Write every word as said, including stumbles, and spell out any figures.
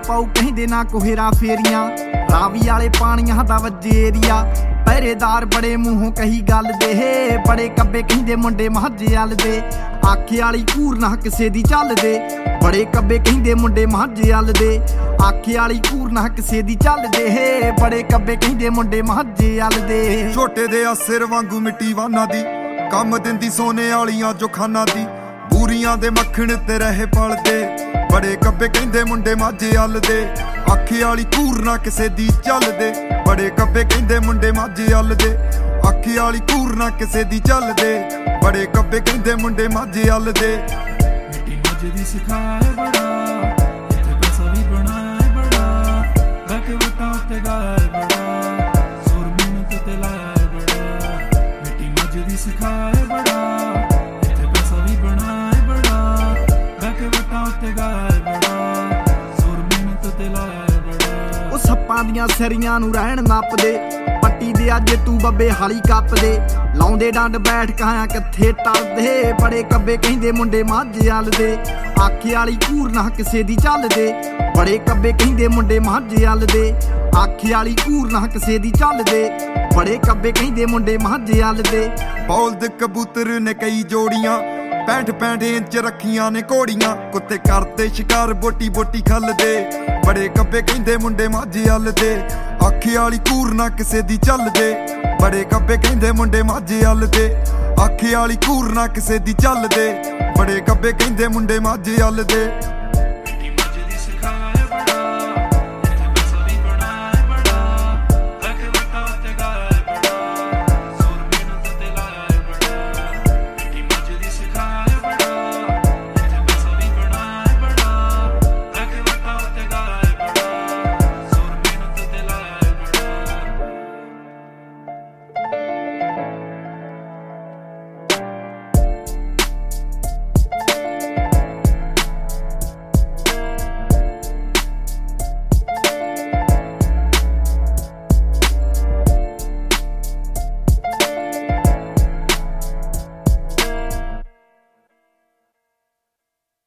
ਪਾਉ ਕਹਿੰਦੇ ਨਾ ਕੋਹਰਾ ਫੇਰੀਆਂ ਰਾਵੀ ਵਾਲੇ ਪਾਣੀਆਂ ਦਾ ਵੱਜੇ ਏਰੀਆ ਪਹਿਰੇਦਾਰ ਬੜੇ ਮੂੰਹੋਂ ਕਹੀ ਗੱਲ ਦੇ ਬੜੇ ਕੱਬੇ ਕਹਿੰਦੇ ਮੁੰਡੇ ਮਾਝੇ ਵੱਲ ਦੇ ਆਖੇ ਵਾਲੀ ਘੂਰ ਨਾ ਕਿਸੇ ਦੀ ਚੱਲਦੇ ਬੜੇ ਕੱਬੇ ਕਹਿੰਦੇ ਮੁੰਡੇ ਮਾਝੇ ਵੱਲ ਦੇ ਆਖੇ ਵਾਲੀ ਘੂਰ ਨਾ ਕਿਸੇ ਦੀ ਚੱਲਦੇ ਬੜੇ ਕੱਬੇ ਕਹਿੰਦੇ ਮੁੰਡੇ ਮਾਝੇ ਵੱਲ ਦੇ ਛੋਟੇ ਦੇ ਆ ਸਿਰ ਵਾਂਗੂ ਮਿੱਟੀ ਵਾਨਾਂ ਦੀ ਕੰਮ ਦਿੰਦੀ ਸੋਨੇ ਵਾਲੀਆਂ ਜੋ ਖਾਨਾਂ ਦੀ ਬੂਰੀਆਂ ਦੇ ਮੱਖਣ ਤੇ ਰਹੇ ਪਲਦੇ ਬੜੇ ਕੱਬੇ ਕਹਿੰਦੇ ਮੁੰਡੇ ਮਾਝੇ ਵੱਲ ਦੇ ਆਖੇ ਵਾਲੀ ਘੂਰ ਨਾ ਕਿਸੇ ਦੀ ਚੱਲਦੇ ਬੜੇ ਕੱਬੇ ਕਹਿੰਦੇ ਮੁੰਡੇ ਮਾਝੇ ਵੱਲ ਦੇ ਆਖੇ ਵਾਲੀ ਘੂਰ ਨਾ ਕਿਸੇ ਦੀ ਚੱਲਦੇ ਬੜੇ ਕੱਬੇ ਕਹਿੰਦੇ ਮੁੰਡੇ ਮਾਝੇ ਵੱਲ ਦੇ ਮਿੱਟੀ ਮਾਝੇ ਦੀ ਸਿਖਾਏ ਬੜਾ ਇੱਥੇ ਪੈਸਾ ਵੀ ਬਣਾਏ ਬੜਾ ਬਹਿ ਕੇ ਵਟਾਂ ਉੱਤੇ ਗਾਏ ਬੜਾ ਸੁਰ ਮਿਹਨਤ ਤੇ ਲਾਏ ਬੜਾ ਮਿੱਟੀ ਮਾਝੇ ਦੀ ਸਿਖਾਏ ਬੜਾ ਇੱਥੇ ਪੈਸਾ ਵੀ ਬਣਾਏ ਬੜਾ ਬਹਿ ਕੇ ਵਟਾਂ ਉੱਤੇ ਗਾਏ ਬੜਾ ਸੁਰ ਮਿਹਨਤ ਤੇ ਲਾਏ ਬੜਾ ਉਹ ਸੱਪਾਂ ਦੀਆਂ ਸਿਰੀਆਂ ਨੂੰ ਰਹਿਣ ਨੱਪਦੇ ਪੱਟੀ ਦੇ ਅੱਜ ਤੂੰ ਬੱਬੇ ਹਾਲੀ ਕੱਪਦੇ ਲਾਉਂਦੇ ਡੰਡ ਬੈਠ ਕਾਇਆ ਕਿੱਥੇ ਟਲਦੇ ਬੜੇ ਕੱਬੇ ਕਹਿੰਦੇ ਮੁੰਡੇ ਮਾਝੇ ਵੱਲ ਦੇ ਆਖੇ ਵਾਲੀ ਘੂਰ ਨਾ ਕਿਸੇ ਦੀ ਚੱਲਦੇ ਬੜੇ ਕੱਬੇ ਕਹਿੰਦੇ ਮੁੰਡੇ ਮਾਝੇ ਵੱਲ ਦੇ ਆਖੇ ਵਾਲੀ ਘੂਰ ਨਾ ਕਿਸੇ ਦੀ ਚੱਲਦੇ ਬੜੇ ਕੱਬੇ ਕਹਿੰਦੇ ਮੁੰਡੇ ਮਾਝੇ ਵੱਲ ਦੇ ਬੌਲਦ ਕਬੂਤਰ ਨੇ ਕਈ ਜੋੜੀਆਂ ਪੈਂਠ ਪੈਂਠ ਇੰਚ ਰੱਖੀਆਂ ਨੇ ਘੋੜੀਆਂ ਕੁੱਤੇ ਕਰਦੇ ਸ਼ਿਕਾਰ ਬੋਟੀ ਬੋਟੀ ਖੱਲਦੇ ਬੜੇ ਕੱਬੇ ਕਹਿੰਦੇ ਮੁੰਡੇ ਮਾਝੇ ਵੱਲ ਦੇ ਆਖੇ ਵਾਲੀ ਘੂਰ ਨਾ ਕਿਸੇ ਦੀ ਚੱਲਦੇ ਬੜੇ ਕੱਬੇ ਕਹਿੰਦੇ ਮੁੰਡੇ ਮਾਝੇ ਵੱਲ ਦੇ ਆਖੇ ਵਾਲੀ ਘੂਰ ਨਾ ਕਿਸੇ ਦੀ ਚੱਲਦੇ ਬੜੇ ਕੱਬੇ ਕਹਿੰਦੇ ਮੁੰਡੇ ਮਾਝੇ ਵੱਲ ਦੇ